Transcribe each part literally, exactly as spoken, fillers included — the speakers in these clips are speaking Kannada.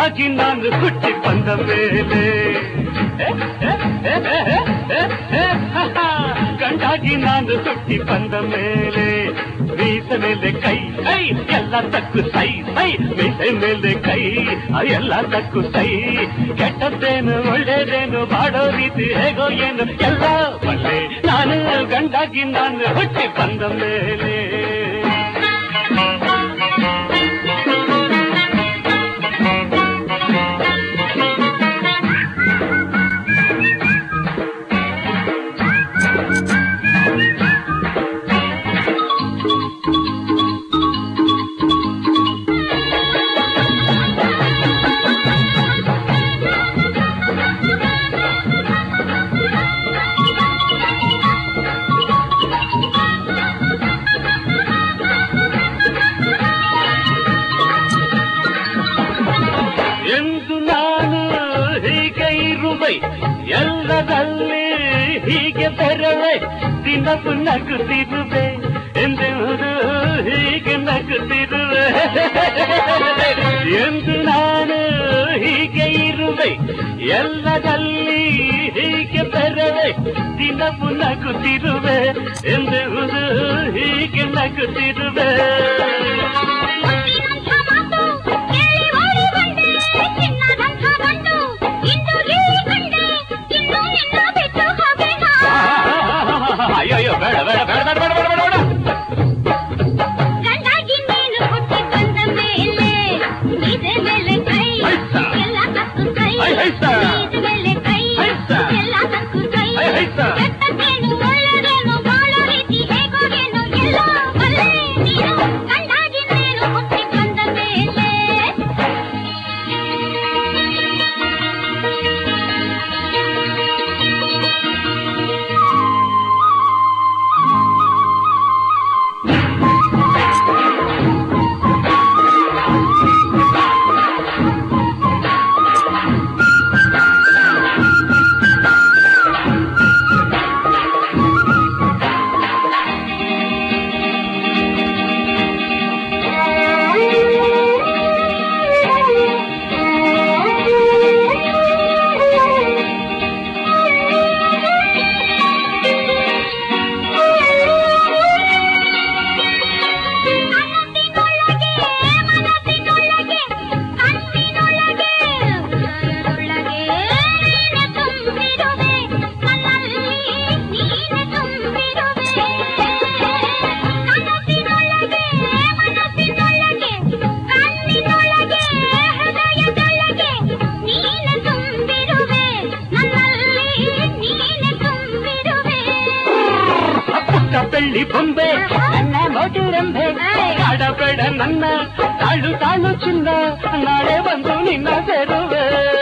ಗಂಡಾಗಿ ನಾನು ಹುಟ್ಟಿ ಬಂದ ಮೇಲೆ ಗಂಡಾಗಿ ನಾನು ಹುಟ್ಟಿ ಬಂದ ಮೇಲೆ ಮೀಸೆ ಮೇಲೆ ಕೈ ಕೈ ಎಲ್ಲ ತಕ್ಕು ಸೈ ಸೈ ಮೀಸೆ ಮೇಲೆ ಕೈ ಎಲ್ಲ ತಕ್ಕು ಸೈ ಕೆಟ್ಟದ್ದೇನು ಒಳ್ಳೇದೇನು ಮಾಡೋ ರೀತಿ ಹೇಗೋ ಏನು ಎಲ್ಲ ಬಲ್ಲೆ ನಾನು ಗಂಡಾಗಿ ನಾನು ಹುಟ್ಟಿ ಬಂದ ಮೇಲೆ ಎಲ್ಲದಲ್ಲಿ ಹೀಗೆ ತೆರವೆ ದಿನವು ನಗುತ್ತಿರುವೆ ಎಂದೆಂದು ಹೀಗೆ ನಗುತ್ತಿರುವೆ ಎಂದು ನಾನು ಹೀಗೆ ಇರುವೆ ಎಲ್ಲದಲ್ಲಿ ಹೀಗೆ ತೆರವೆ ದಿನವು ನಗುತ್ತಿರುವೆ ಎಂದೆಂದು ಹೀಗೆ ನಗುತ್ತಿರುವೆ ಅಯ್ಯೋ ಬೇಡ ಬೇಡ ಬೇಡ ಬೇಡ ಬೇಡ ಬೇಡ ಬೇಡ ಗಂಡಾಗಿ ನೀನು ಹುಟ್ಟಿ ಬಂದ ಮೇಲೆ ಮೀಸೆ ಮೇಲೆ ಕೈ ಎಲ್ಲ ತಕ್ಕು ಕೈ ಮೀಸೆ ಮೇಲೆ ಕೈ ಎಲ್ಲ ತಕ್ಕು ಕೈ ಕೆಟ್ಟದ್ದೇನು ಒಳ್ಳೆದೇನು ಮಾಡೋ ರೀತಿ ಹೇಗೋ ಏನು ಎಲ್ಲ ಬಲ್ಲೆ ನೀನು ಗಂಡಾಗಿ ನೀನು ಹುಟ್ಟಿ ಬಂದ ಮೇಲೆ ಬೆಳ್ಳಿ ಬೊಂಬೆ ನನ್ನ ಮೋಟುರಂಬೆ ಕಾಡಬೇಡ ನನ್ನ ತಾಳು ತಾಳು ಚಿನ್ನ ನಾಳೆ ಬಂದು ನಿನ್ನ ಸೇರುವೆ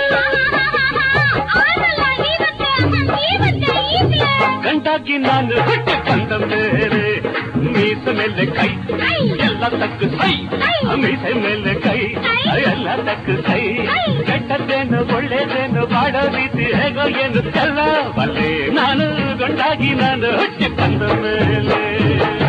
ಗಂಡಾಗಿ ನಾನು ಹುಟ್ಟಿ ಬಂದ ಮೇಲೆ ಮೀಸೆ ಮೇಲೆ ಕೈ ಎಲ್ಲ ತಕ್ಕು ಸೈ ಮೀಸೆ ಮೇಲೆ ಕೈ ಎಲ್ಲ ತಕ್ಕು ಸೈ ಕೆಟ್ಟದ್ದೇನು ಒಳ್ಳೇದೇನು ಮಾಡೋ ರೀತಿ ಹೇಗೋ ಏನು ಎಲ್ಲ ಬಲ್ಲೆ ನಾನು ಗಂಡಾಗಿ ನಾನು ಹುಟ್ಟಿ ಬಂದ ಮೇಲೆ